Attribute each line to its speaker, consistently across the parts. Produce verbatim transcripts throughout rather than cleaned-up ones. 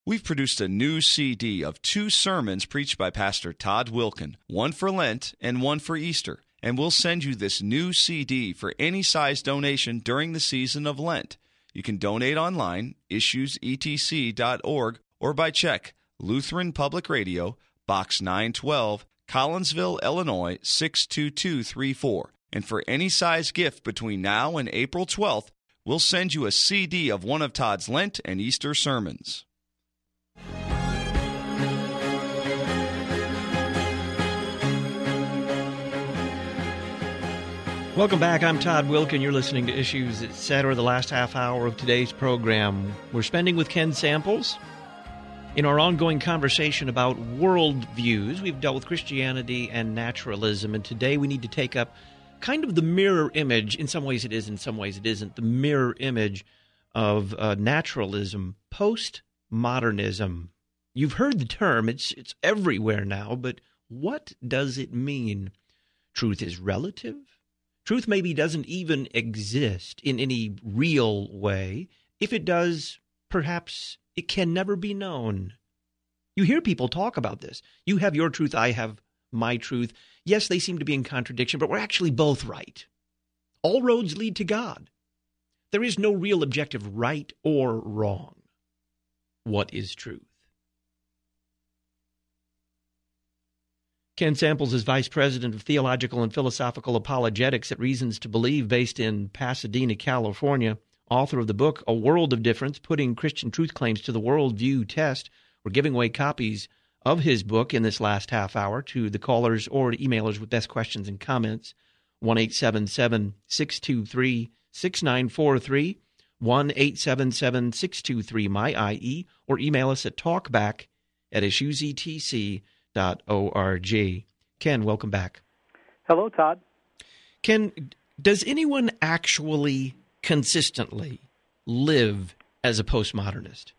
Speaker 1: We've produced a new C D of two sermons preached by Pastor Todd Wilken, one for Lent and one for Easter. And we'll send you this new C D for any size donation during the season of Lent. You can donate online, issues e t c dot org, or by check, Lutheran Public Radio, Box nine twelve, Collinsville, Illinois, six two two three four. And for any size gift between now and April twelfth, we'll send you a C D of one of Todd's Lent and Easter sermons.
Speaker 2: Welcome back. I'm Todd Wilken. You're listening to Issues, et cetera, the last half hour of today's program. We're spending with Ken Samples in our ongoing conversation about worldviews. We've dealt with Christianity and naturalism, and today we need to take up kind of the mirror image. In some ways it is, in some ways it isn't. The mirror image of uh, naturalism, postmodernism. You've heard the term. It's it's everywhere now, but what does it mean? Truth is relative. Truth maybe doesn't even exist in any real way. If it does, perhaps it can never be known. You hear people talk about this. You have your truth, I have my truth. Yes, they seem to be in contradiction, but we're actually both right. All roads lead to God. There is no real objective right or wrong. What is truth? Ken Samples is Vice President of Theological and Philosophical Apologetics at Reasons to Believe, based in Pasadena, California. Author of the book, A World of Difference, Putting Christian Truth Claims to the Worldview Test. We're giving away copies of his book in this last half hour to the callers or to emailers with best questions and comments. one eight seven seven, six two three, six nine four three, one eight seven seven, six two three, M Y I E, or email us at talkback at issues e t c dot org. Ken, welcome back.
Speaker 3: Hello, Todd.
Speaker 2: Ken, does anyone actually consistently live as a postmodernist?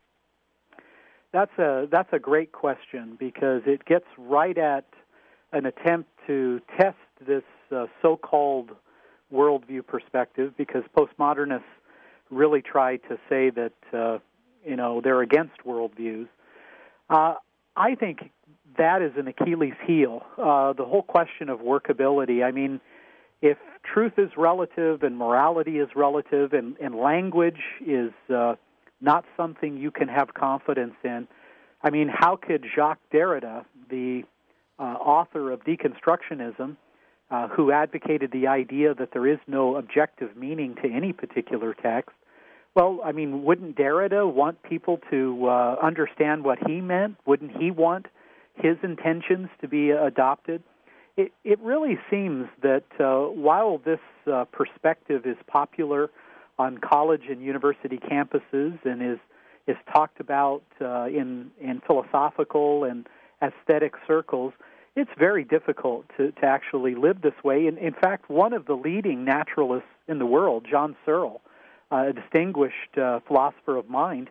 Speaker 3: That's a that's a great question, because it gets right at an attempt to test this uh, so-called worldview perspective, because postmodernists really try to say that uh, you know they're against worldviews. Uh, I think that is an Achilles heel. Uh, the whole question of workability. I mean, if truth is relative and morality is relative and, and language is uh, not something you can have confidence in, I mean, how could Jacques Derrida, the uh, author of Deconstructionism, uh, who advocated the idea that there is no objective meaning to any particular text, well, I mean, wouldn't Derrida want people to uh, understand what he meant? Wouldn't he want his intentions to be adopted? It, it really seems that uh, while this uh, perspective is popular on college and university campuses and is is talked about uh, in in philosophical and aesthetic circles, it's very difficult to, to actually live this way. In, in fact, one of the leading naturalists in the world, John Searle, uh, a distinguished uh, philosopher of mind,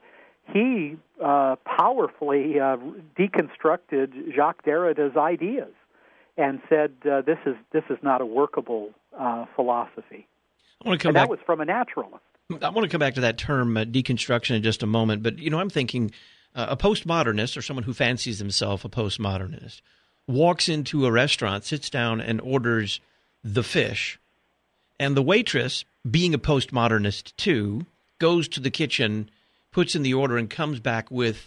Speaker 3: he uh, powerfully uh, deconstructed Jacques Derrida's ideas and said uh, this is this is not a workable uh, philosophy.
Speaker 2: I want to come
Speaker 3: and
Speaker 2: back.
Speaker 3: That was from a naturalist.
Speaker 2: I want to come back to that term, uh, deconstruction, in just a moment. But, you know, I'm thinking uh, a postmodernist, or someone who fancies himself a postmodernist, walks into a restaurant, sits down, and orders the fish. And the waitress, being a postmodernist too, goes to the kitchen, puts in the order, and comes back with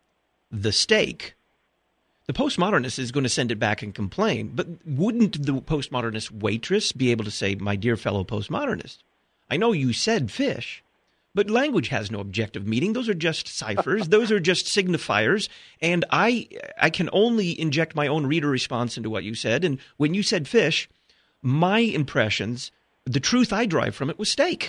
Speaker 2: the steak. The postmodernist is going to send it back and complain. But wouldn't the postmodernist waitress be able to say, my dear fellow postmodernist, I know you said fish, but language has no objective meaning. Those are just ciphers. Those are just signifiers. And I I can only inject my own reader response into what you said. And when you said fish, my impressions, the truth I derive from it was steak.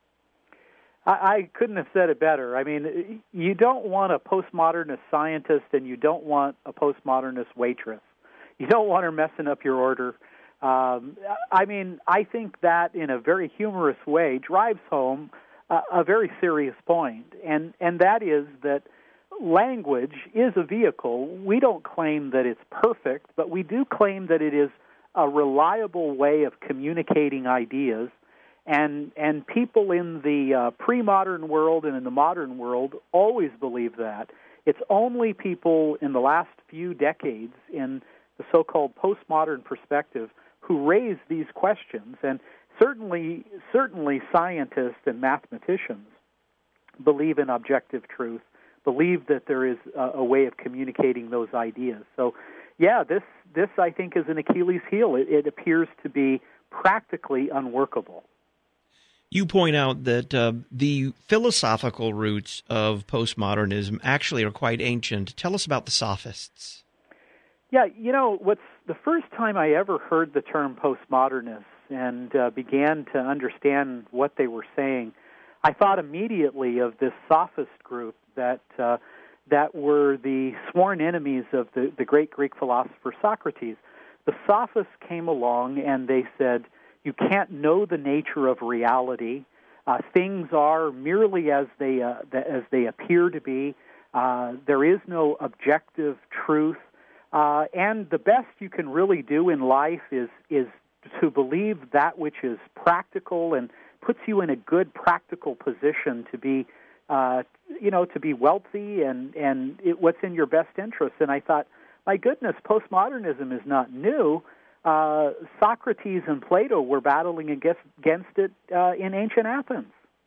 Speaker 3: I, I couldn't have said it better. I mean, you don't want a postmodernist scientist and you don't want a postmodernist waitress. You don't want her messing up your order. Um, I mean, I think that in a very humorous way drives home a, a very serious point, and, and that is that language is a vehicle. We don't claim that it's perfect, but we do claim that it is a reliable way of communicating ideas, and and people in the uh, pre-modern world and in the modern world always believe that. It's only people in the last few decades in the so-called postmodern perspective who raise these questions, and certainly, certainly scientists and mathematicians believe in objective truth, believe that there is a, a way of communicating those ideas. So, yeah, this, this I think, is an Achilles heel. It, it appears to be practically unworkable.
Speaker 2: You point out that uh, the philosophical roots of postmodernism actually are quite ancient. Tell us about the sophists.
Speaker 3: Yeah, you know, what's the first time I ever heard the term postmodernist and uh, began to understand what they were saying, I thought immediately of this sophist group that uh, that were the sworn enemies of the, the great Greek philosopher Socrates. The sophists came along and they said, you can't know the nature of reality. Uh, things are merely as they uh, as they appear to be. Uh, there is no objective truth. Uh, and the best you can really do in life is is to believe that which is practical and puts you in a good practical position to be, uh, you know, to be wealthy and and it, what's in your best interest. And I thought, my goodness, postmodernism is not new. Uh, Socrates and Plato were battling against, against it uh, in ancient Athens.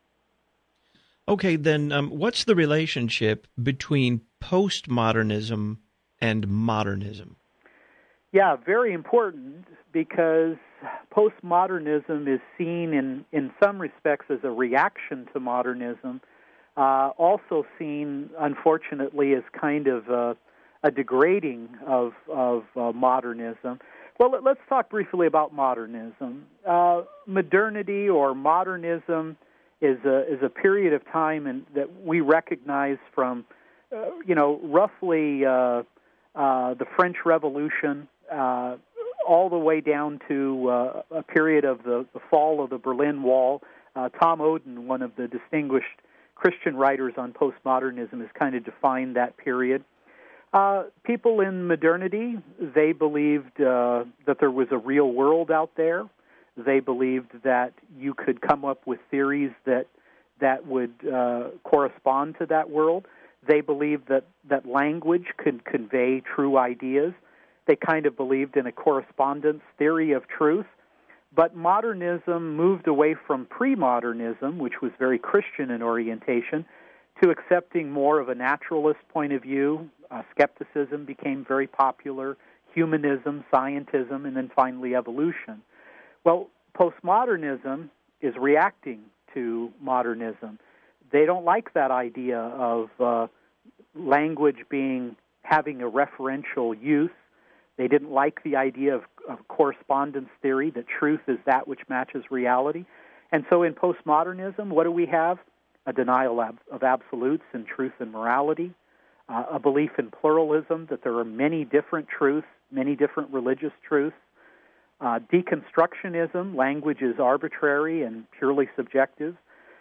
Speaker 2: Okay, then um, what's the relationship between postmodernism and modernism?
Speaker 3: Yeah, very important, because postmodernism is seen in, in some respects as a reaction to modernism, uh, also seen, unfortunately, as kind of a, a degrading of, of uh, modernism. Well, let's talk briefly about modernism. Uh, modernity or modernism is a is a period of time in, that we recognize from, uh, you know, roughly uh, uh, the French Revolution uh, all the way down to uh, a period of the, the fall of the Berlin Wall. Uh, Tom Oden, one of the distinguished Christian writers on postmodernism, has kind of defined that period. Uh, people in modernity, they believed uh, that there was a real world out there. They believed that you could come up with theories that that would uh, correspond to that world. They believed that, that language could convey true ideas. They kind of believed in a correspondence theory of truth. But modernism moved away from pre-modernism, which was very Christian in orientation, to accepting more of a naturalist point of view. Uh, skepticism became very popular, humanism, scientism, and then finally evolution. Well, postmodernism is reacting to modernism. They don't like that idea of uh, language being having a referential use. They didn't like the idea of, of correspondence theory, that truth is that which matches reality. And so in postmodernism, what do we have? A denial of, of absolutes and truth and morality, uh, a belief in pluralism, that there are many different truths, many different religious truths, uh, deconstructionism, language is arbitrary and purely subjective,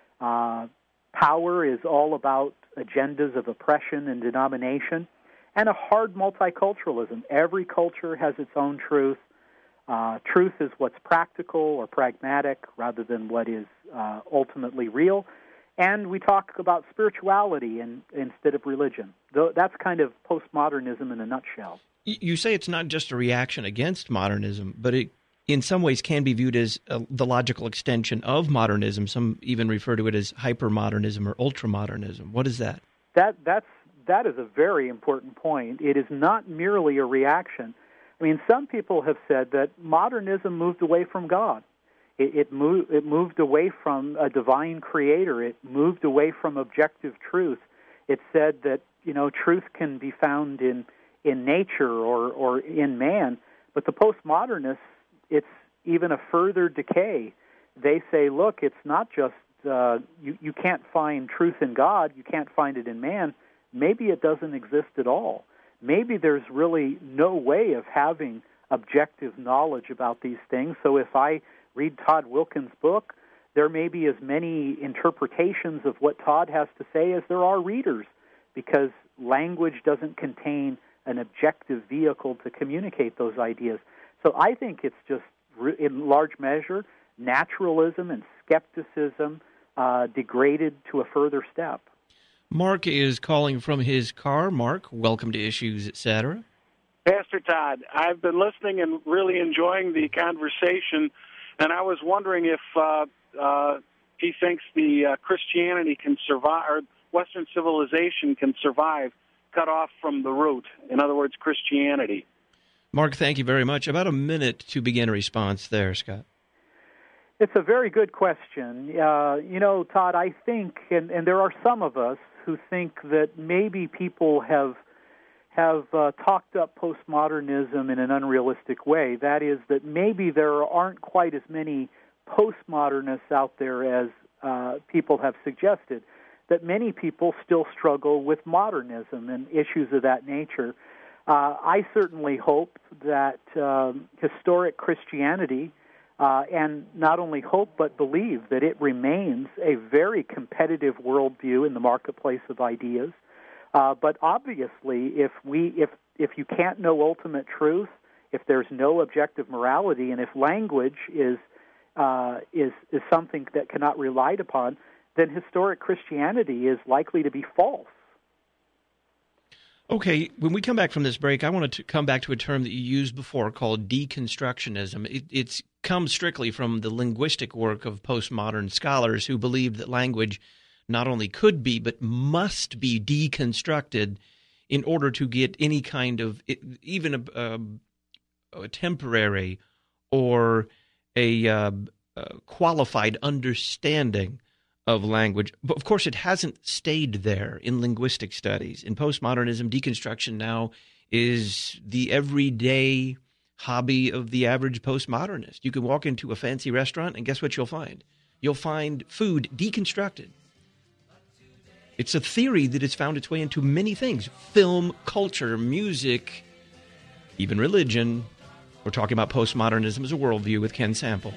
Speaker 3: uh, power is all about agendas of oppression and denomination, and a hard multiculturalism. Every culture has its own truth. Uh, truth is what's practical or pragmatic rather than what is uh, ultimately real. And we talk about spirituality in, instead of religion. Though that's kind of postmodernism in a nutshell.
Speaker 2: You say it's not just a reaction against modernism, but it in some ways can be viewed as uh, the logical extension of modernism. Some even refer to it as hypermodernism or ultramodernism. What is that?
Speaker 3: That that's that is a very important point. It is not merely a reaction. I mean, some people have said that modernism moved away from God. It, it moved it moved away from a divine creator. It moved away from objective truth. It said that, you know, truth can be found in in nature or, or in man. But the postmodernists, it's even a further decay. They say, look, it's not just, uh, you, you can't find truth in God, you can't find it in man. Maybe it doesn't exist at all. Maybe there's really no way of having objective knowledge about these things. So if I read Todd Wilken's book, there may be as many interpretations of what Todd has to say as there are readers, because language doesn't contain an objective vehicle to communicate those ideas. So I think it's just, in large measure, naturalism and skepticism uh, degraded to a further step.
Speaker 2: Mark is calling from his car. Mark, welcome to Issues, et cetera.
Speaker 4: Pastor Todd, I've been listening and really enjoying the conversation, and I was wondering if uh, uh, he thinks the uh, Christianity can survive, or Western civilization can survive, cut off from the root. In other words, Christianity.
Speaker 2: Mark, thank you very much. About a minute to begin a response there, Scott.
Speaker 3: It's a very good question. Uh, you know, Todd, I think, and, and there are some of us who think that maybe people have have uh, talked up postmodernism in an unrealistic way. That is, that maybe there aren't quite as many postmodernists out there as uh, people have suggested, that many people still struggle with modernism and issues of that nature. Uh, I certainly hope that um, historic Christianity, uh, and not only hope but believe that it remains a very competitive worldview in the marketplace of ideas. Uh, but obviously, if we if if you can't know ultimate truth, if there's no objective morality, and if language is uh, is is something that cannot be relied upon, then historic Christianity is likely to be false.
Speaker 2: Okay, when we come back from this break, I want to come back to a term that you used before called deconstructionism. It, it's come strictly from the linguistic work of postmodern scholars who believed that language not only could be, but must be deconstructed in order to get any kind of, even a, a, a temporary or a, uh, a qualified understanding of language. But of course, it hasn't stayed there in linguistic studies. In postmodernism, deconstruction now is the everyday hobby of the average postmodernist. You can walk into a fancy restaurant, and guess what you'll find? You'll find food deconstructed. It's a theory that has found its way into many things: film, culture, music, even religion. We're talking about postmodernism as a worldview with Ken Samples.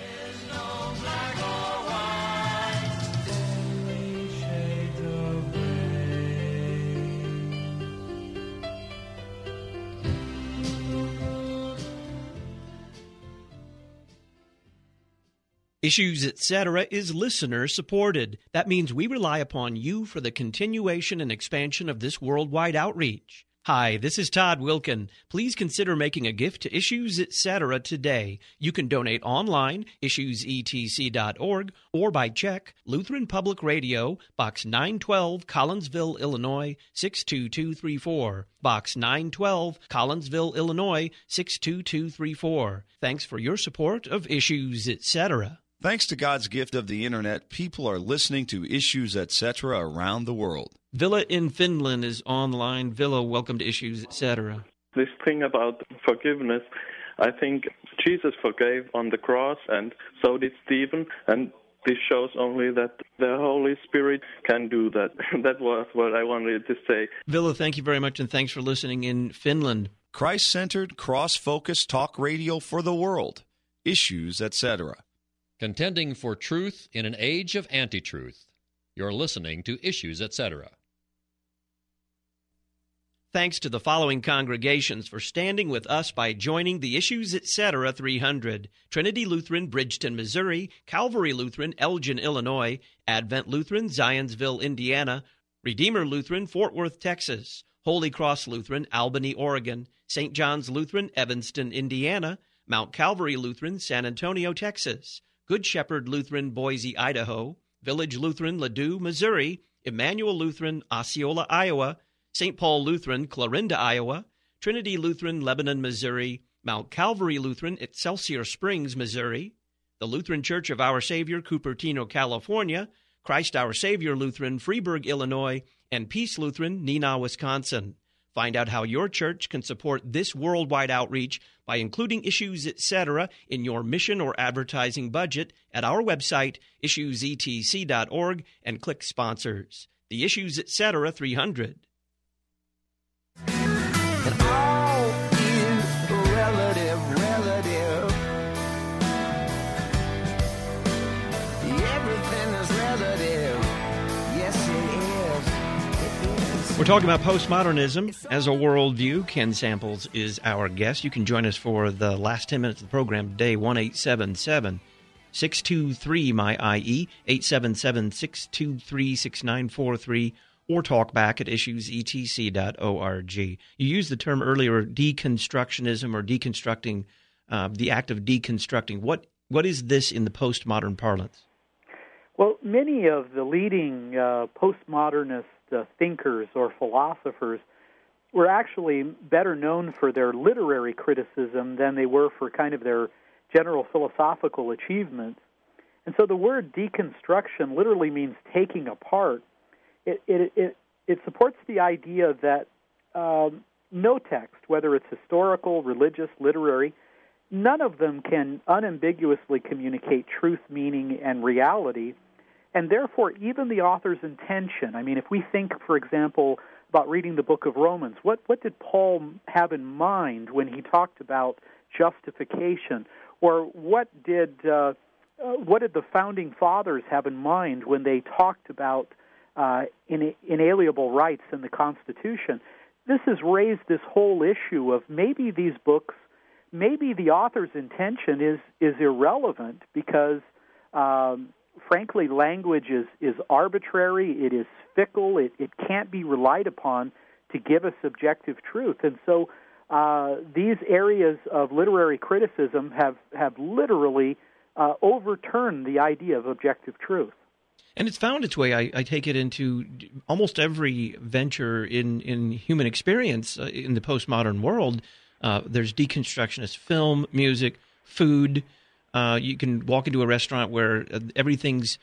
Speaker 2: Issues, et cetera is listener-supported. That means we rely upon you for the continuation and expansion of this worldwide outreach. Hi, this is Todd Wilkin. Please consider making a gift to Issues, et cetera today. You can donate online, issues e t c dot org, or by check, Lutheran Public Radio, Box nine twelve, Collinsville, Illinois, six two two three four. Box nine twelve, Collinsville, Illinois, six two two three four. Thanks for your support of Issues, et cetera.
Speaker 1: Thanks to God's gift of the Internet, people are listening to Issues, et cetera around the world.
Speaker 2: Villa in Finland is online. Villa, welcome to Issues, et cetera.
Speaker 5: This thing about forgiveness, I think Jesus forgave on the cross, and so did Stephen, and this shows only that the Holy Spirit can do that. That was what I wanted to say.
Speaker 2: Villa, thank you very much, and thanks for listening in Finland.
Speaker 1: Christ-centered, cross-focused talk radio for the world. Issues, et cetera.
Speaker 6: Contending for truth in an age of anti-truth. You're listening to Issues, et cetera.
Speaker 2: Thanks to the following congregations for standing with us by joining the Issues, et cetera three hundred. Trinity Lutheran, Bridgeton, Missouri. Calvary Lutheran, Elgin, Illinois. Advent Lutheran, Zionsville, Indiana. Redeemer Lutheran, Fort Worth, Texas. Holy Cross Lutheran, Albany, Oregon. Saint John's Lutheran, Evanston, Indiana. Mount Calvary Lutheran, San Antonio, Texas. Good Shepherd Lutheran, Boise, Idaho. Village Lutheran, Ladue, Missouri. Emmanuel Lutheran, Osceola, Iowa. Saint Paul Lutheran, Clarinda, Iowa. Trinity Lutheran, Lebanon, Missouri. Mount Calvary Lutheran, Excelsior Springs, Missouri. The Lutheran Church of Our Savior, Cupertino, California. Christ Our Savior Lutheran, Freeburg, Illinois. And Peace Lutheran, Neenah, Wisconsin. Find out how your church can support this worldwide outreach by including Issues, et cetera in your mission or advertising budget at our website, issues e t c dot org, and click Sponsors. The Issues, et cetera three hundred.
Speaker 7: And all is relative, relative. Everything is relative. Yes, it is. It is.
Speaker 2: We're talking about postmodernism as a worldview. Ken Samples is our guest. You can join us for the last ten minutes of the program today, one eight seven seven, six two three, M Y I E, eight seven seven, six two three, six nine four three, or talk back at issues e t c dot org. You used the term earlier, deconstructionism or deconstructing, uh, the act of deconstructing. What What is this in the postmodern parlance?
Speaker 3: Well, many of the leading uh, postmodernist uh, thinkers or philosophers were actually better known for their literary criticism than they were for kind of their general philosophical achievements. And so the word deconstruction literally means taking apart. It it it, it supports the idea that um, no text, whether it's historical, religious, literary, none of them can unambiguously communicate truth, meaning, and reality. And therefore, even the author's intention, I mean, if we think, for example, about reading the book of Romans, what, what did Paul have in mind when he talked about justification? Or what did uh, uh, what did the founding fathers have in mind when they talked about uh, in, inalienable rights in the Constitution? This has raised this whole issue of maybe these books, maybe the author's intention is, is irrelevant because um, frankly, language is, is arbitrary, it is fickle, it, it can't be relied upon to give us objective truth. And so uh, these areas of literary criticism have, have literally uh, overturned the idea of objective truth.
Speaker 2: And it's found its way, I, I take it, into almost every venture in, in human experience uh, in the postmodern world. Uh, there's deconstructionist film, music, food. Uh, you can walk into a restaurant where everything's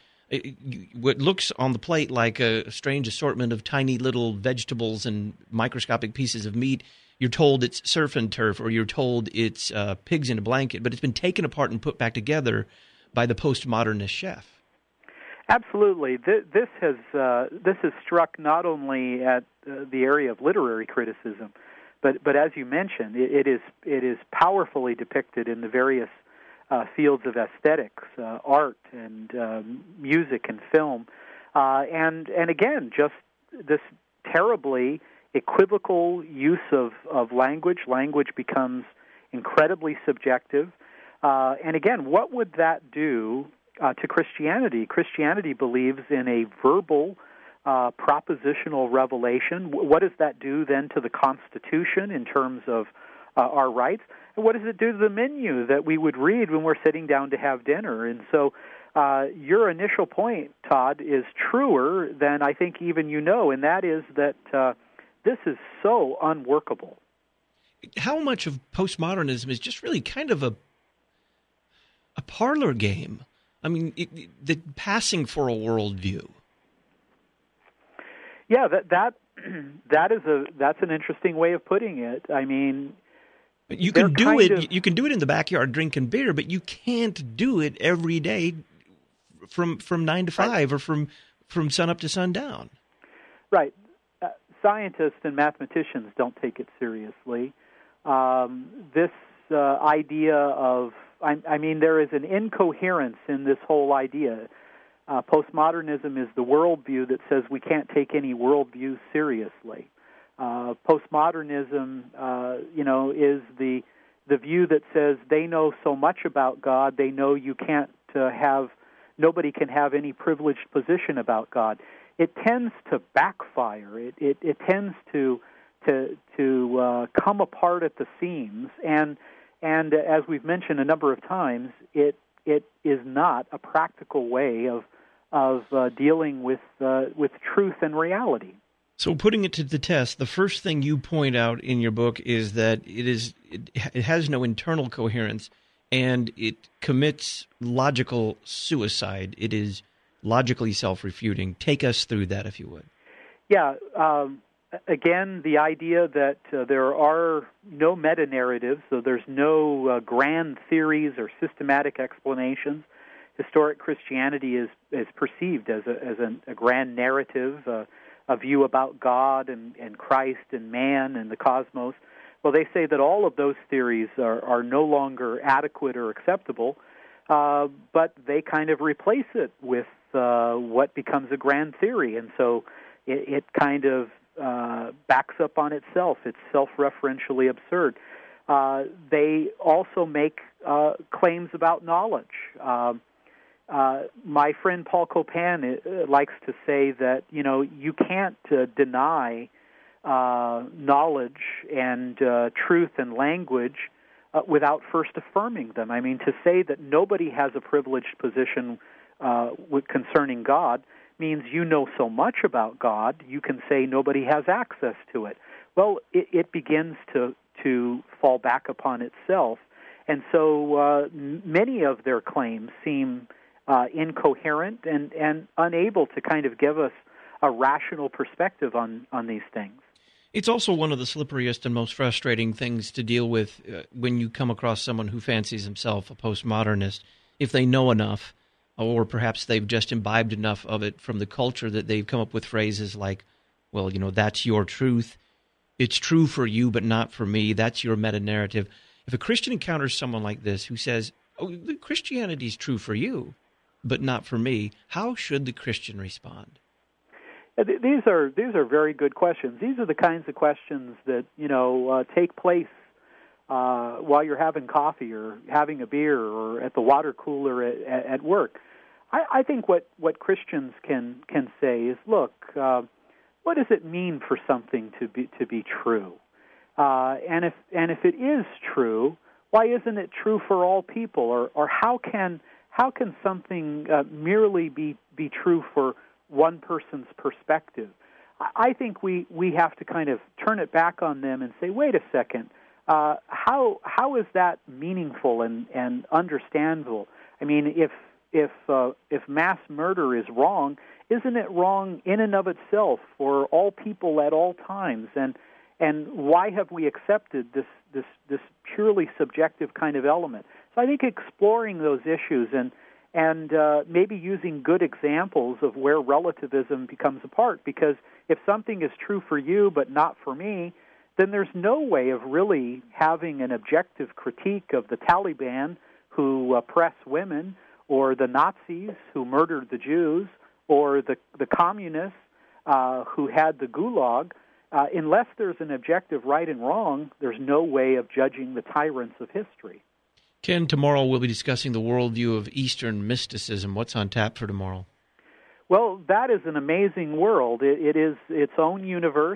Speaker 2: what looks on the plate like a strange assortment of tiny little vegetables and microscopic pieces of meat. You're told it's surf and turf, or you're told it's uh, pigs in a blanket, but it's been taken apart and put back together by the postmodernist chef.
Speaker 3: Absolutely, this has uh, this has struck not only at uh, the area of literary criticism, but but as you mentioned, it, it is it is powerfully depicted in the various Uh, fields of aesthetics, uh, art, and uh, music and film, uh, and and again, just this terribly equivocal use of, of language. Language becomes incredibly subjective, uh, and again, what would that do uh, to Christianity? Christianity believes in a verbal, uh, propositional revelation. What does that do then to the Constitution in terms of uh, our rights? And what does it do to the menu that we would read when we're sitting down to have dinner? And so uh, your initial point, Todd, is truer than I think even you know, and that is that uh, this is so unworkable.
Speaker 2: How much of postmodernism is just really kind of a a parlor game? I mean, it, it, the passing for a worldview.
Speaker 3: Yeah, that that that is a that's an interesting way of putting it. I mean,
Speaker 2: you can do it. Of, you can do it in the backyard drinking beer, but you can't do it every day from from nine to five right. or from from sun up to sundown.
Speaker 3: Right. Uh, scientists and mathematicians don't take it seriously. Um, this uh, idea of I, I mean, there is an incoherence in this whole idea. Uh, postmodernism is the worldview that says we can't take any worldview seriously. Uh, postmodernism, uh, you know, is the the view that says they know so much about God, they know you can't uh, have, nobody can have any privileged position about God. It tends to backfire. It it, it tends to to to uh, come apart at the seams, and and as we've mentioned a number of times, it it is not a practical way of of uh, dealing with uh, with truth and reality.
Speaker 2: So putting it to the test, the first thing you point out in your book is that it is it, it has no internal coherence, and it commits logical suicide. It is logically self-refuting. Take us through that, if you would.
Speaker 3: Yeah. Um, again, the idea that uh, there are no meta-narratives, so there's no uh, grand theories or systematic explanations. Historic Christianity is, is perceived as a, as a, a grand narrative, uh, a view about God and, and Christ and man and the cosmos. Well, they say that all of those theories are, are no longer adequate or acceptable, uh, but they kind of replace it with uh, what becomes a grand theory, and so it, it kind of uh, backs up on itself. It's self-referentially absurd. Uh, they also make uh, claims about knowledge. Um, uh, my friend Paul Copan uh, likes to say that, you know, you can't uh, deny uh, knowledge and uh, truth and language uh, without first affirming them. I mean, to say that nobody has a privileged position uh, with, concerning God means you know so much about God, you can say nobody has access to it. Well, it, it begins to, to fall back upon itself. And so uh, many of their claims seem uh, incoherent and, and unable to kind of give us a rational perspective on, on these things.
Speaker 2: It's also one of the slipperiest and most frustrating things to deal with uh, when you come across someone who fancies himself a postmodernist. If they know enough, or perhaps they've just imbibed enough of it from the culture that they've come up with phrases like, well, you know, that's your truth. It's true for you, but not for me. That's your meta-narrative. If a Christian encounters someone like this who says, oh, Christianity is true for you, but not for me, how should the Christian respond?
Speaker 3: These are these are very good questions. These are the kinds of questions that, you know, uh, take place uh, while you're having coffee or having a beer or at the water cooler at, at work. I, I think what, what Christians can can say is, look, uh, what does it mean for something to be to be true? Uh, and if and if it is true, why isn't it true for all people? Or or how can how can something uh, merely be be true for one person's perspective? I think we, we have to kind of turn it back on them and say, wait a second, uh, how how is that meaningful and, and understandable? I mean, if if uh, if mass murder is wrong, isn't it wrong in and of itself for all people at all times? And and why have we accepted this this this purely subjective kind of element? So I think exploring those issues and and uh, maybe using good examples of where relativism becomes a part, because if something is true for you but not for me, then there's no way of really having an objective critique of the Taliban who oppress women, or the Nazis who murdered the Jews, or the, the communists uh, who had the Gulag. Uh, unless there's an objective right and wrong, there's no way of judging the tyrants of history.
Speaker 2: Ken, tomorrow we'll be discussing the worldview of Eastern mysticism. What's on tap for tomorrow?
Speaker 3: Well, that is an amazing world. It, it is its own universe.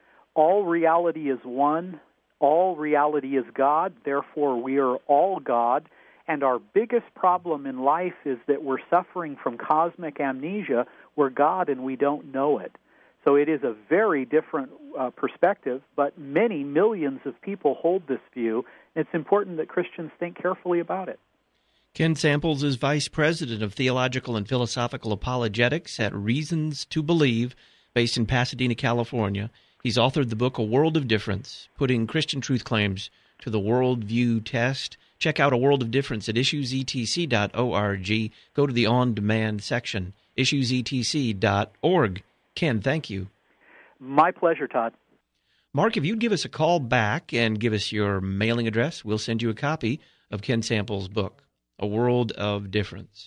Speaker 3: All reality is one. All reality is God. Therefore, we are all God. And our biggest problem in life is that we're suffering from cosmic amnesia. We're God and we don't know it. So it is a very different uh, perspective, but many millions of people hold this view. It's important that Christians think carefully about it.
Speaker 2: Ken Samples is Vice President of Theological and Philosophical Apologetics at Reasons to Believe, based in Pasadena, California. He's authored the book A World of Difference, putting Christian truth claims to the worldview test. Check out A World of Difference at issues e t c dot org. Go to the on-demand section, issues e t c dot org. Ken, thank you.
Speaker 3: My pleasure, Todd.
Speaker 2: Mark, if you'd give us a call back and give us your mailing address, we'll send you a copy of Ken Samples' book, A World of Difference.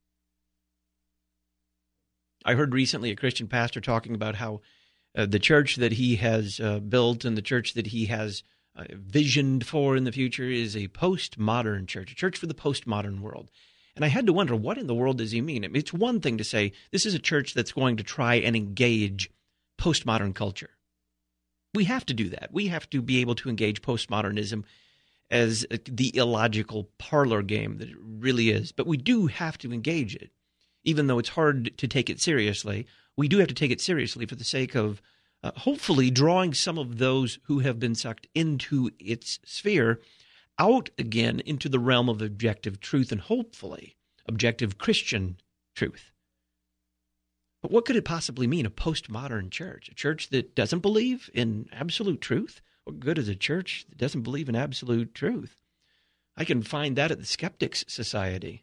Speaker 2: I heard recently a Christian pastor talking about how uh, the church that he has uh, built and the church that he has uh, visioned for in the future is a postmodern church, a church for the postmodern world. And I had to wonder, what in the world does he mean? I mean, it's one thing to say, this is a church that's going to try and engage postmodern culture. We have to do that. We have to be able to engage postmodernism as the illogical parlor game that it really is. But we do have to engage it. Even though it's hard to take it seriously, we do have to take it seriously for the sake of uh, hopefully drawing some of those who have been sucked into its sphere out again into the realm of objective truth and hopefully objective Christian truth. But what could it possibly mean, a postmodern church? A church that doesn't believe in absolute truth? What good is a church that doesn't believe in absolute truth? I can find that at the Skeptics Society.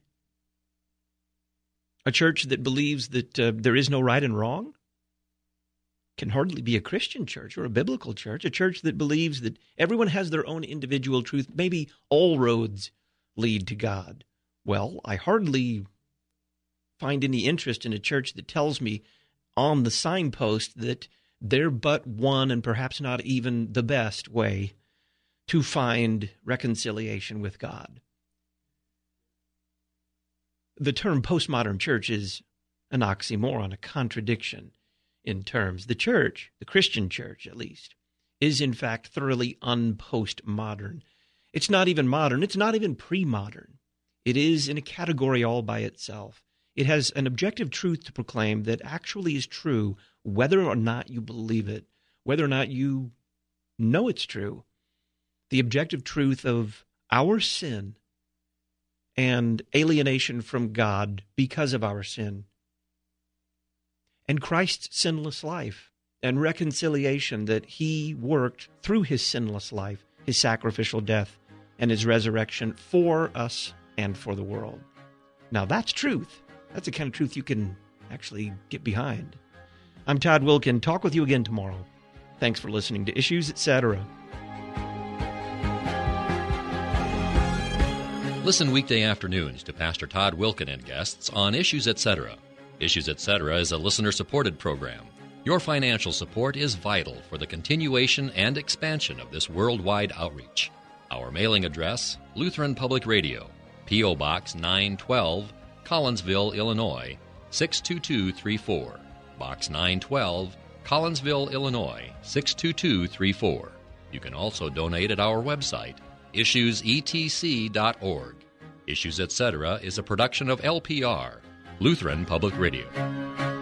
Speaker 2: A church that believes that uh, there is no right and wrong can hardly be a Christian church or a biblical church. A church that believes that everyone has their own individual truth. Maybe all roads lead to God. Well, I hardly find any interest in a church that tells me on the signpost that they're but one and perhaps not even the best way to find reconciliation with God. the term postmodern church is an oxymoron, a contradiction in terms. The church, the Christian church at least, is in fact thoroughly un-postmodern. It's not even modern. It's not even pre-modern. It is in a category all by itself. It has an objective truth to proclaim that actually is true whether or not you believe it, whether or not you know it's true. The objective truth of our sin and alienation from God because of our sin, and Christ's sinless life and reconciliation that he worked through his sinless life, his sacrificial death, and his resurrection for us and for the world. Now that's truth. That's the kind of truth you can actually get behind. I'm Todd Wilken. Talk with you again tomorrow. Thanks for listening to Issues, et cetera.
Speaker 6: Listen weekday afternoons to Pastor Todd Wilken and guests on Issues, et cetera. Issues, et cetera is a listener-supported program. Your financial support is vital for the continuation and expansion of this worldwide outreach. Our mailing address, Lutheran Public Radio, P O. Box nine twelve, Collinsville, Illinois, six two two three four. Box nine twelve, Collinsville, Illinois, six two two three four. You can also donate at our website, issues e t c dot org. Issues, et cetera is a production of L P R, Lutheran Public Radio.